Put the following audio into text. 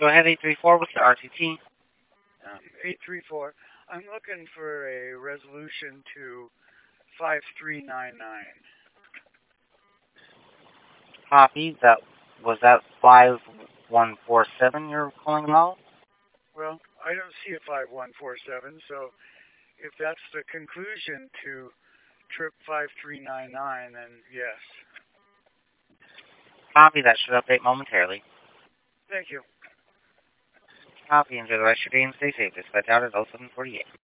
Go ahead, 834 with the RTT. 834. I'm looking for a resolution to 5399. Copy. Was that 5147 you're calling about? Well, I don't see a 5147, so if that's the conclusion to trip 5399, then yes. Copy. That should update momentarily. Thank you. Copy. Enjoy the rest of your day and stay safe. Dispatch out at 0748.